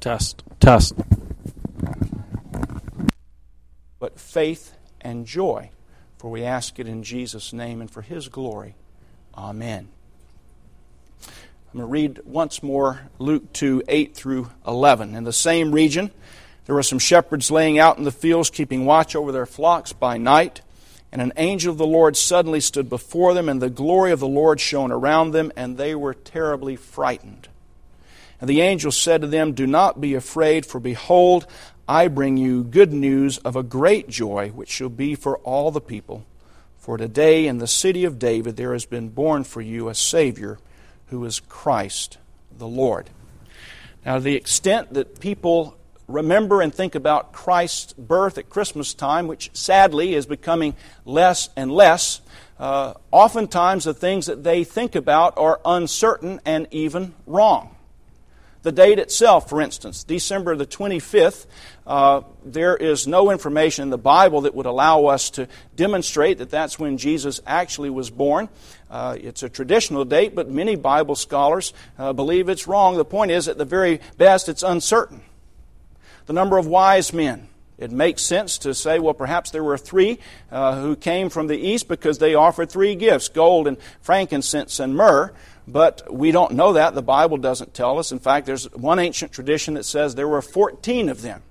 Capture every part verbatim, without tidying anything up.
Test. Test. But faith and joy, for we ask it in Jesus' name and for His glory. Amen. I'm going to read once more Luke two, eight through eleven. In the same region, there were some shepherds laying out in the fields, keeping watch over their flocks by night. And an angel of the Lord suddenly stood before them, and the glory of the Lord shone around them, and they were terribly frightened. And the angel said to them, "Do not be afraid, for behold, I bring you good news of a great joy, which shall be for all the people. For today in the city of David there has been born for you a Savior, who is Christ the Lord." Now, to the extent that people remember and think about Christ's birth at Christmas time, which sadly is becoming less and less, uh, oftentimes the things that they think about are uncertain and even wrong. The date itself, for instance, December the twenty-fifth, uh, there is no information in the Bible that would allow us to demonstrate that that's when Jesus actually was born. Uh, it's a traditional date, but many Bible scholars uh, believe it's wrong. The point is, at the very best, it's uncertain. The number of wise men. It makes sense to say, well, perhaps there were three uh, who came from the east because they offered three gifts, gold and frankincense and myrrh. But we don't know that. The Bible doesn't tell us. In fact, there's one ancient tradition that says there were fourteen of them.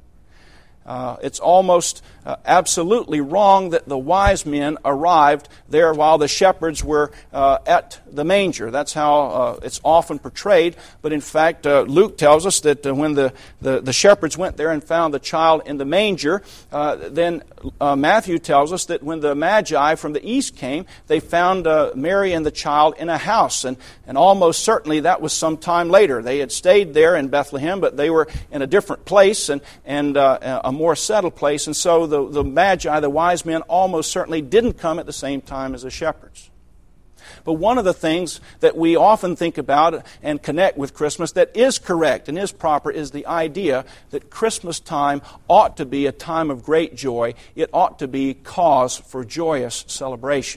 Uh, it's almost uh, absolutely wrong that the wise men arrived there while the shepherds were uh, at the manger. That's how uh, it's often portrayed. But in fact, uh, Luke tells us that uh, when the, the, the shepherds went there and found the child in the manger, uh, then uh, Matthew tells us that when the Magi from the east came, they found uh, Mary and the child in a house. And, and almost certainly that was some time later. They had stayed there in Bethlehem, but they were in a different place and, and uh, a more settled place, and so the, the Magi, the wise men, almost certainly didn't come at the same time as the shepherds. But one of the things that we often think about and connect with Christmas that is correct and is proper is the idea that Christmas time ought to be a time of great joy. It ought to be cause for joyous celebration.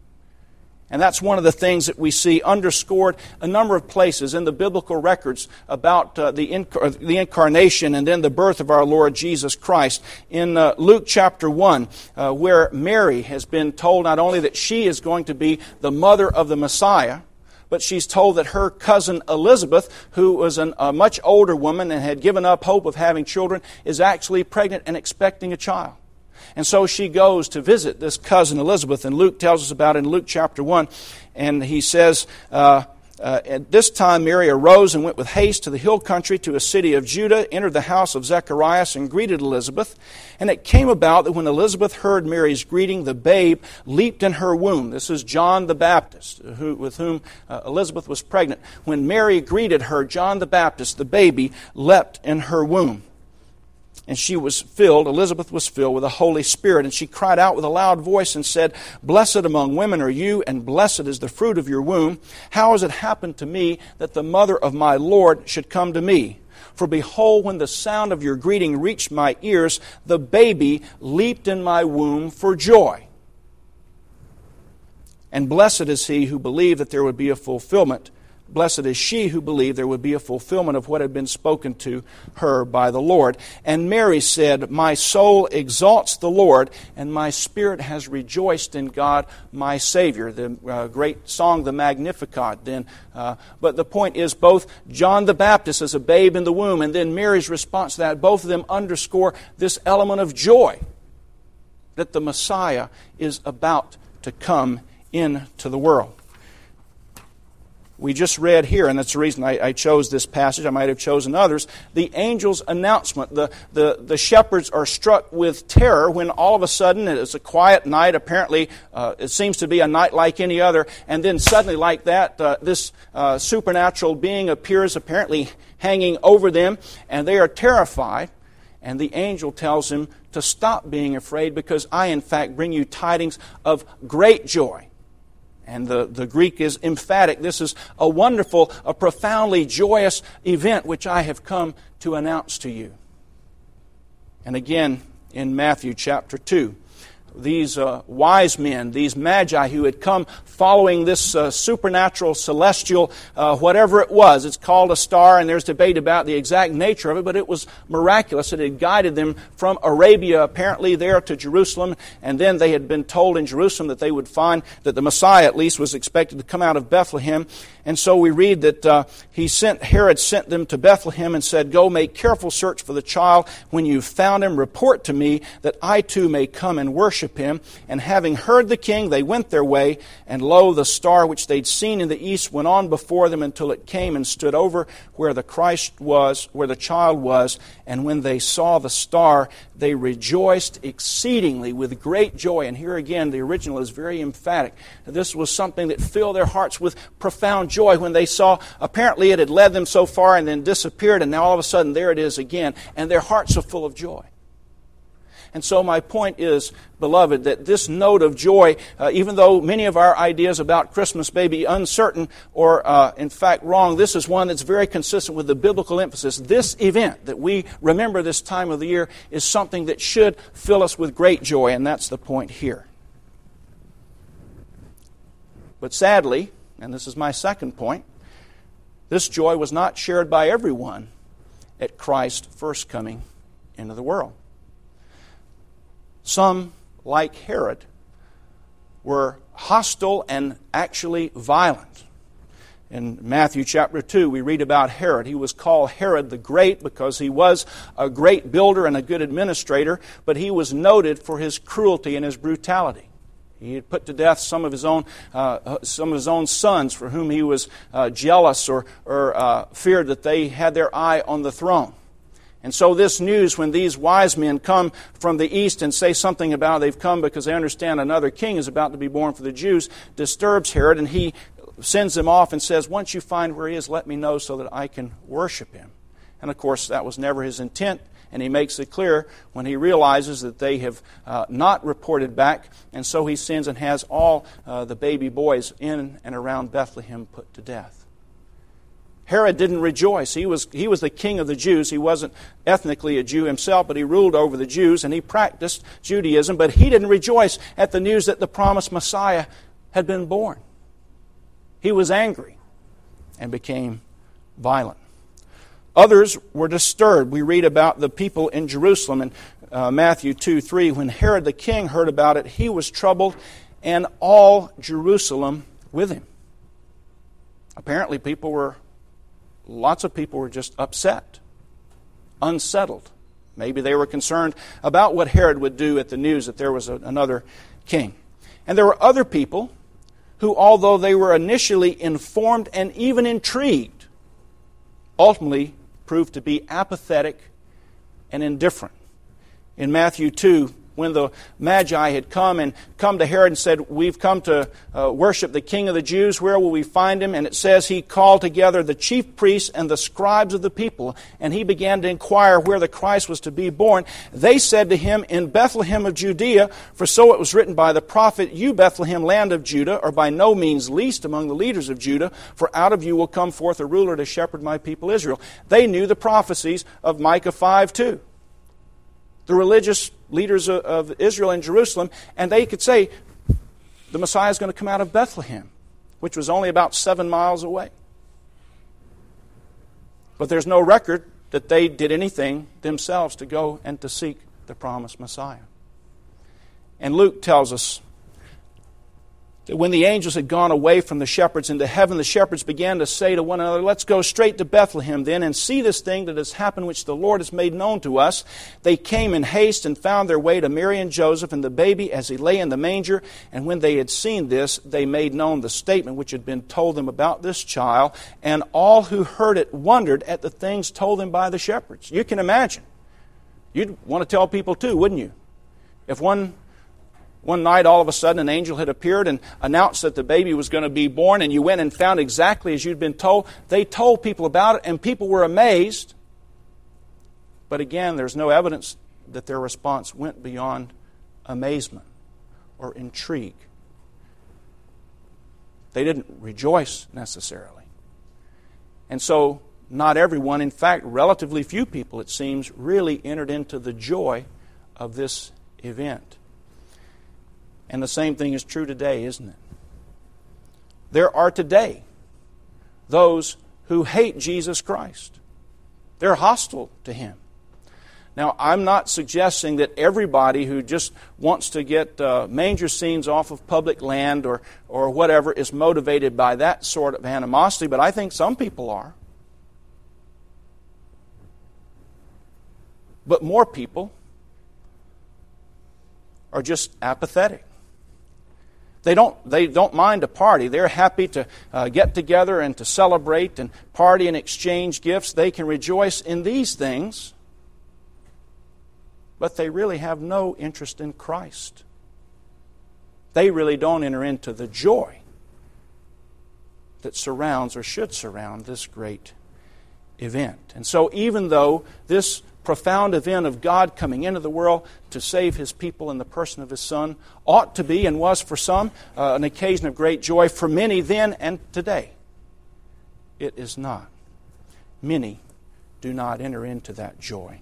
And that's one of the things that we see underscored a number of places in the biblical records about uh, the, inc- the incarnation and then the birth of our Lord Jesus Christ. In uh, Luke chapter one, uh, where Mary has been told not only that she is going to be the mother of the Messiah, but she's told that her cousin Elizabeth, who was an, a much older woman and had given up hope of having children, is actually pregnant and expecting a child. And so she goes to visit this cousin Elizabeth, and Luke tells us about it in Luke chapter one. And he says, uh, uh, at this time Mary arose and went with haste to the hill country to a city of Judah, entered the house of Zacharias, and greeted Elizabeth. And it came about that when Elizabeth heard Mary's greeting, the babe leaped in her womb. This is John the Baptist, who, with whom uh, Elizabeth was pregnant. When Mary greeted her, John the Baptist, the baby, leapt in her womb. And she was filled, Elizabeth was filled with the Holy Spirit. And she cried out with a loud voice and said, "Blessed among women are you, and blessed is the fruit of your womb. How has it happened to me that the mother of my Lord should come to me? For behold, when the sound of your greeting reached my ears, the baby leaped in my womb for joy. And blessed is he who believed that there would be a fulfillment. Blessed is she who believed there would be a fulfillment of what had been spoken to her by the Lord." And Mary said, "My soul exalts the Lord, and my spirit has rejoiced in God my Savior." The uh, great song, the Magnificat. Then, uh, but the point is, both John the Baptist as a babe in the womb, and then Mary's response to that, both of them underscore this element of joy that the Messiah is about to come into the world. We just read here, and that's the reason I, I chose this passage. I might have chosen others. The angel's announcement. The, the, the shepherds are struck with terror when all of a sudden, it's a quiet night. Apparently, uh, it seems to be a night like any other. And then suddenly, like that, uh, this uh, supernatural being appears, apparently hanging over them. And they are terrified. And the angel tells him to stop being afraid, because I, in fact, bring you tidings of great joy. And the, the Greek is emphatic. This is a wonderful, a profoundly joyous event which I have come to announce to you. And again, in Matthew chapter two, these uh, wise men, these magi who had come following this uh, supernatural, celestial, uh, whatever it was. It's called a star, and there's debate about the exact nature of it, but it was miraculous. It had guided them from Arabia, apparently, there to Jerusalem, and then they had been told in Jerusalem that they would find that the Messiah, at least, was expected to come out of Bethlehem. And so we read that uh, he sent Herod sent them to Bethlehem and said, "Go make careful search for the child. When you've found him, report to me, that I too may come and worship him." And having heard the king, they went their way, and lo, the star which they'd seen in the east went on before them until it came and stood over where the Christ was, where the child was. And when they saw the star, they rejoiced exceedingly with great joy. And here again, the original is very emphatic. This was something that filled their hearts with profound joy when they saw, apparently it had led them so far and then disappeared, and now all of a sudden there it is again, and their hearts are full of joy. And so my point is, beloved, that this note of joy, uh, even though many of our ideas about Christmas may be uncertain or, uh, in fact, wrong, this is one that's very consistent with the biblical emphasis. This event that we remember this time of the year is something that should fill us with great joy, and that's the point here. But sadly, and this is my second point, this joy was not shared by everyone at Christ's first coming into the world. Some, like Herod, were hostile and actually violent. In Matthew chapter two, we read about Herod. He was called Herod the Great because he was a great builder and a good administrator, but he was noted for his cruelty and his brutality. He had put to death some of his own, uh, some of his own sons for whom he was uh, jealous or, or uh, feared that they had their eye on the throne. And so this news, when these wise men come from the east and say something about they've come because they understand another king is about to be born for the Jews, disturbs Herod, and he sends them off and says, "Once you find where he is, let me know so that I can worship him." And of course, that was never his intent, and he makes it clear when he realizes that they have uh, not reported back, and so he sends and has all uh, the baby boys in and around Bethlehem put to death. Herod didn't rejoice. He was, he was the king of the Jews. He wasn't ethnically a Jew himself, but he ruled over the Jews and he practiced Judaism. But he didn't rejoice at the news that the promised Messiah had been born. He was angry and became violent. Others were disturbed. We read about the people in Jerusalem in uh, Matthew two three. When Herod the king heard about it, he was troubled, and all Jerusalem with him. Apparently people were Lots of people were just upset, unsettled. Maybe they were concerned about what Herod would do at the news that there was a, another king. And there were other people who, although they were initially informed and even intrigued, ultimately proved to be apathetic and indifferent. In Matthew two, when the Magi had come and come to Herod and said, "We've come to uh, worship the King of the Jews. Where will we find him?" And it says he called together the chief priests and the scribes of the people, and he began to inquire where the Christ was to be born. They said to him, "In Bethlehem of Judea, for so it was written by the prophet, You, Bethlehem, land of Judah, are by no means least among the leaders of Judah, for out of you will come forth a ruler to shepherd my people Israel." They knew the prophecies of Micah five two. The religious leaders of Israel in Jerusalem, and they could say, the Messiah is going to come out of Bethlehem, which was only about seven miles away. But there's no record that they did anything themselves to go and to seek the promised Messiah. And Luke tells us that when the angels had gone away from the shepherds into heaven, the shepherds began to say to one another, "Let's go straight to Bethlehem then and see this thing that has happened which the Lord has made known to us." They came in haste and found their way to Mary and Joseph and the baby as he lay in the manger. And when they had seen this, they made known the statement which had been told them about this child. And all who heard it wondered at the things told them by the shepherds. You can imagine. You'd want to tell people too, wouldn't you? If one... One night, all of a sudden, an angel had appeared and announced that the baby was going to be born, and you went and found exactly as you'd been told. They told people about it, and people were amazed. But again, there's no evidence that their response went beyond amazement or intrigue. They didn't rejoice necessarily. And so, not everyone, in fact, relatively few people, it seems, really entered into the joy of this event. And the same thing is true today, isn't it? There are today those who hate Jesus Christ. They're hostile to Him. Now, I'm not suggesting that everybody who just wants to get uh, manger scenes off of public land or, or whatever is motivated by that sort of animosity, but I think some people are. But more people are just apathetic. They don't, they don't mind a party. They're happy to uh, get together and to celebrate and party and exchange gifts. They can rejoice in these things, but they really have no interest in Christ. They really don't enter into the joy that surrounds or should surround this great event. And so even though this profound event of God coming into the world to save His people in the person of His Son ought to be and was for some uh, an occasion of great joy, for many then and today, it is not. Many do not enter into that joy.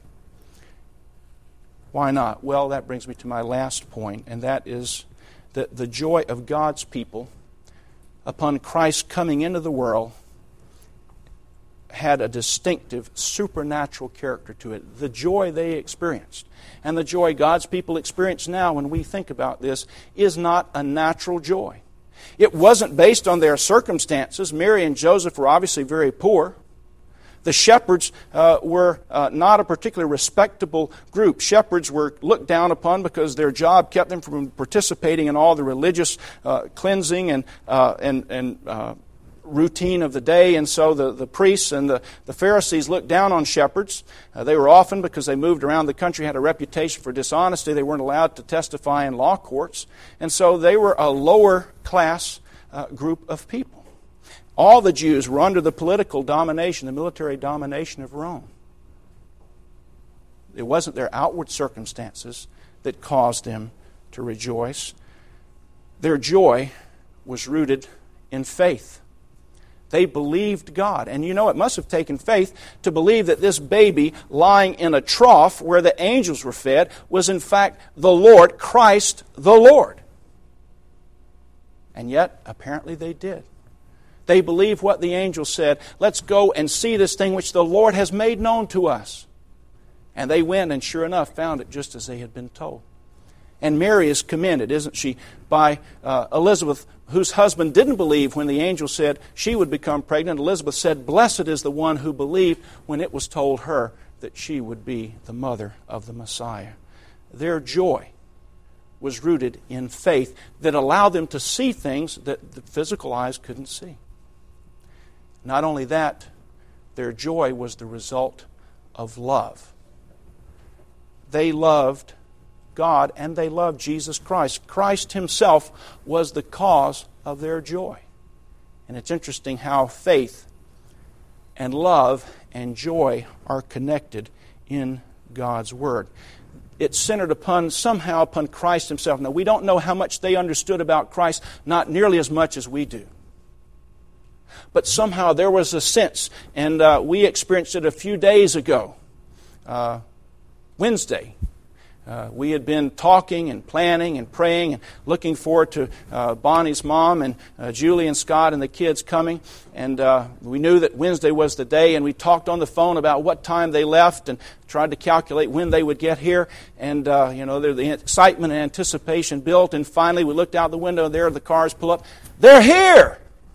Why not? Well, that brings me to my last point, and that is that the joy of God's people upon Christ coming into the world had a distinctive supernatural character to it. The joy they experienced and the joy God's people experience now when we think about this is not a natural joy. It wasn't based on their circumstances. Mary and Joseph were obviously very poor. The shepherds uh, were uh, not a particularly respectable group. Shepherds were looked down upon because their job kept them from participating in all the religious uh, cleansing and uh, and and uh, routine of the day, and so the, the priests and the, the Pharisees looked down on shepherds. Uh, they were often, because they moved around the country, had a reputation for dishonesty. They weren't allowed to testify in law courts, and so they were a lower class uh, group of people. All the Jews were under the political domination, the military domination of Rome. It wasn't their outward circumstances that caused them to rejoice. Their joy was rooted in faith. They believed God. And you know, it must have taken faith to believe that this baby lying in a trough where the angels were fed was in fact the Lord, Christ the Lord. And yet, apparently they did. They believed what the angel said. Let's go and see this thing which the Lord has made known to us. And they went and sure enough found it just as they had been told. And Mary is commended, isn't she, by uh, Elizabeth, whose husband didn't believe when the angel said she would become pregnant. Elizabeth said, "Blessed is the one who believed when it was told her that she would be the mother of the Messiah." Their joy was rooted in faith that allowed them to see things that the physical eyes couldn't see. Not only that, their joy was the result of love. They loved God and they loved Jesus Christ. Christ Himself was the cause of their joy. And it's interesting how faith and love and joy are connected in God's Word. It's centered upon, somehow, upon Christ Himself. Now, we don't know how much they understood about Christ, not nearly as much as we do. But somehow there was a sense, and uh, we experienced it a few days ago, uh, Wednesday. Uh, we had been talking and planning and praying and looking forward to uh, Bonnie's mom and uh, Julie and Scott and the kids coming. And uh, we knew that Wednesday was the day, and we talked on the phone about what time they left and tried to calculate when they would get here. And, uh, you know, the excitement and anticipation built, and finally we looked out the window, and there the cars pull up. They're here!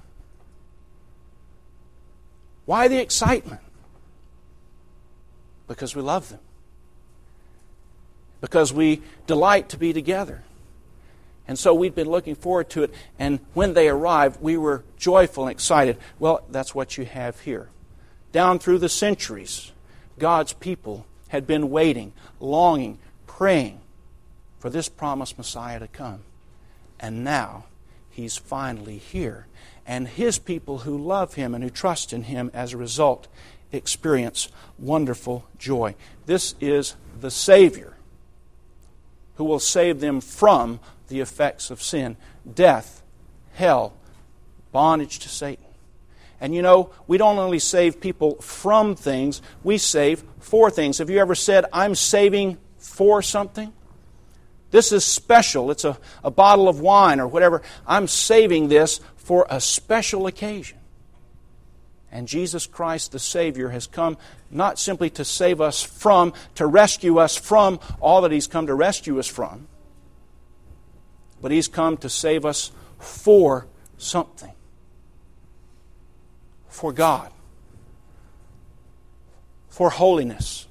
Why the excitement? Because we love them. Because we delight to be together. And so we'd been looking forward to it, and when they arrived, we were joyful and excited. Well, that's what you have here. Down through the centuries, God's people had been waiting, longing, praying for this promised Messiah to come. And now, He's finally here. And His people who love Him and who trust in Him as a result experience wonderful joy. This is the Savior who will save them from the effects of sin, death, hell, bondage to Satan. And you know, we don't only save people from things, we save for things. Have you ever said, "I'm saving for something"? This is special. It's a, a bottle of wine or whatever. I'm saving this for a special occasion. And Jesus Christ, the Savior, has come not simply to save us from, to rescue us from all that He's come to rescue us from, but He's come to save us for something. For God. For holiness.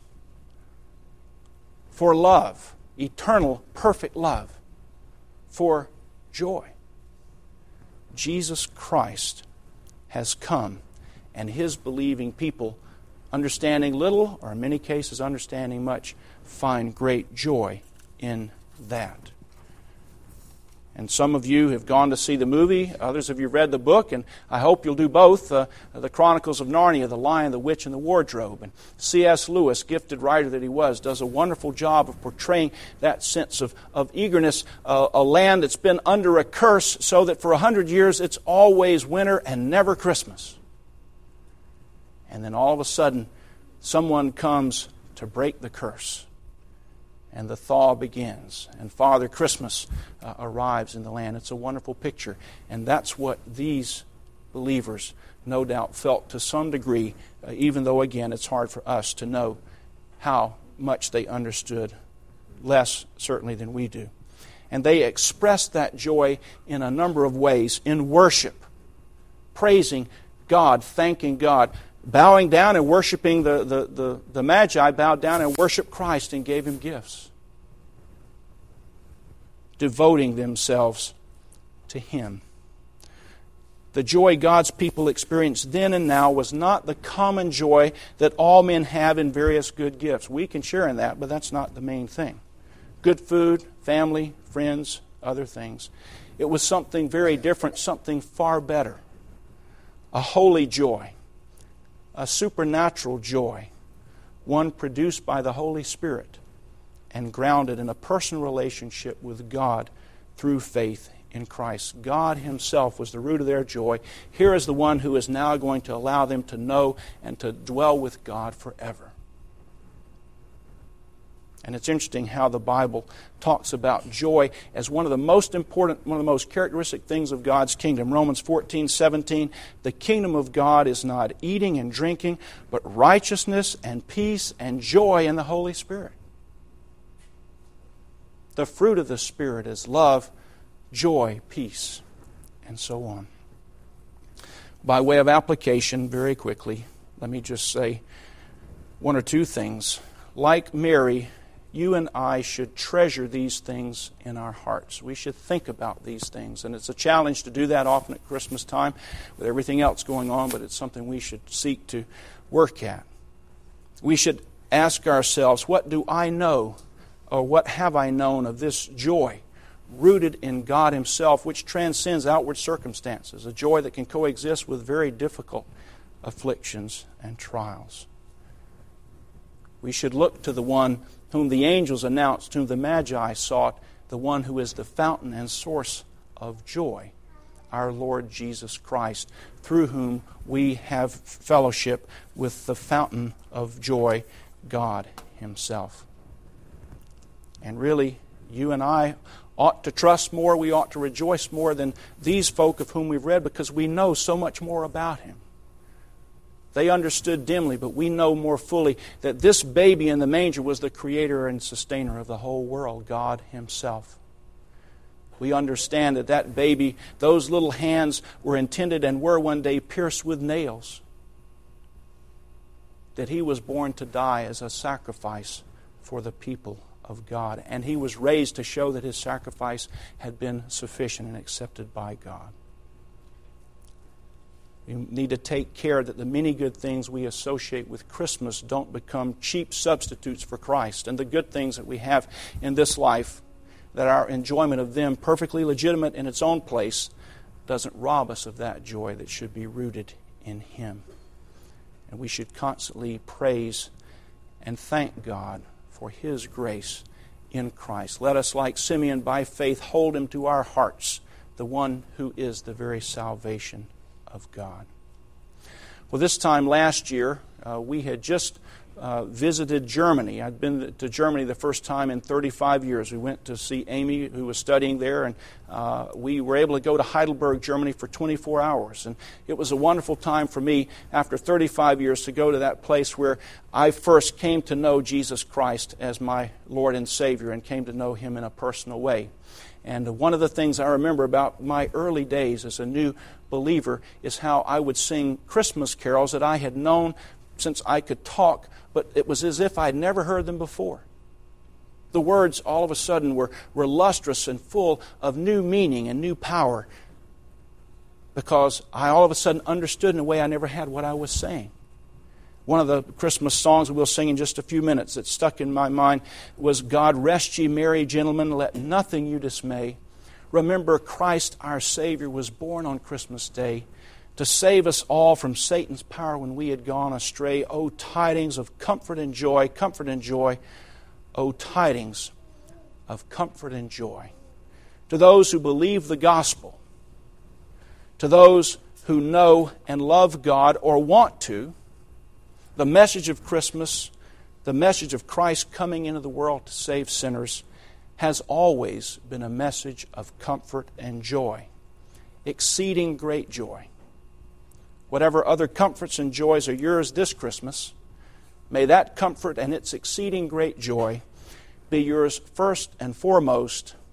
For love. Eternal, perfect love. For joy. Jesus Christ has come, and His believing people, understanding little, or in many cases understanding much, find great joy in that. And some of you have gone to see the movie, others of you read the book, and I hope you'll do both. Uh, the Chronicles of Narnia, The Lion, the Witch, and the Wardrobe. And C S Lewis, gifted writer that he was, does a wonderful job of portraying that sense of, of eagerness, uh, a land that's been under a curse so that for a hundred years it's always winter and never Christmas. And then all of a sudden, someone comes to break the curse. And the thaw begins. And Father Christmas uh, arrives in the land. It's a wonderful picture. And that's what these believers no doubt felt to some degree, uh, even though, again, it's hard for us to know how much they understood, less certainly than we do. And they expressed that joy in a number of ways. In worship, praising God, thanking God, bowing down and worshiping the, the, the, the Magi, bowed down and worshiped Christ and gave Him gifts. Devoting themselves to Him. The joy God's people experienced then and now was not the common joy that all men have in various good gifts. We can share in that, but that's not the main thing. Good food, family, friends, other things. It was something very different, something far better. A holy joy. A supernatural joy, one produced by the Holy Spirit and grounded in a personal relationship with God through faith in Christ. God Himself was the root of their joy. Here is the one who is now going to allow them to know and to dwell with God forever. And it's interesting how the Bible talks about joy as one of the most important, one of the most characteristic things of God's kingdom. Romans fourteen seventeen, the kingdom of God is not eating and drinking, but righteousness and peace and joy in the Holy Spirit. The fruit of the Spirit is love, joy, peace, and so on. By way of application, very quickly, let me just say one or two things. Like Mary, you and I should treasure these things in our hearts. We should think about these things. And it's a challenge to do that often at Christmas time with everything else going on, but it's something we should seek to work at. We should ask ourselves, what do I know, or what have I known of this joy rooted in God Himself, which transcends outward circumstances, a joy that can coexist with very difficult afflictions and trials. We should look to the one whom the angels announced, whom the Magi sought, the one who is the fountain and source of joy, our Lord Jesus Christ, through whom we have fellowship with the fountain of joy, God Himself. And really, you and I ought to trust more, we ought to rejoice more than these folk of whom we've read, because we know so much more about Him. They understood dimly, but we know more fully that this baby in the manger was the creator and sustainer of the whole world, God Himself. We understand that that baby, those little hands were intended and were one day pierced with nails. That He was born to die as a sacrifice for the people of God. And He was raised to show that His sacrifice had been sufficient and accepted by God. We need to take care that the many good things we associate with Christmas don't become cheap substitutes for Christ. And the good things that we have in this life, that our enjoyment of them, perfectly legitimate in its own place, doesn't rob us of that joy that should be rooted in Him. And we should constantly praise and thank God for His grace in Christ. Let us, like Simeon, by faith, hold Him to our hearts, the one who is the very salvation of God. Well, this time last year, uh, we had just uh, visited Germany. I'd been to Germany the first time in thirty-five years. We went to see Amy, who was studying there, and uh, we were able to go to Heidelberg, Germany for twenty-four hours. And it was a wonderful time for me, after thirty-five years, to go to that place where I first came to know Jesus Christ as my Lord and Savior and came to know Him in a personal way. And one of the things I remember about my early days as a new believer is how I would sing Christmas carols that I had known since I could talk, but it was as if I'd never heard them before. The words all of a sudden were, were lustrous and full of new meaning and new power because I all of a sudden understood in a way I never had what I was saying. One of the Christmas songs we'll sing in just a few minutes that stuck in my mind was, God rest ye merry gentlemen, let nothing you dismay. Remember Christ our Savior was born on Christmas Day to save us all from Satan's power when we had gone astray. O tidings of comfort and joy, comfort and joy. O tidings of comfort and joy. To those who believe the gospel, to those who know and love God or want to, the message of Christmas, the message of Christ coming into the world to save sinners, has always been a message of comfort and joy, exceeding great joy. Whatever other comforts and joys are yours this Christmas, may that comfort and its exceeding great joy be yours first and foremost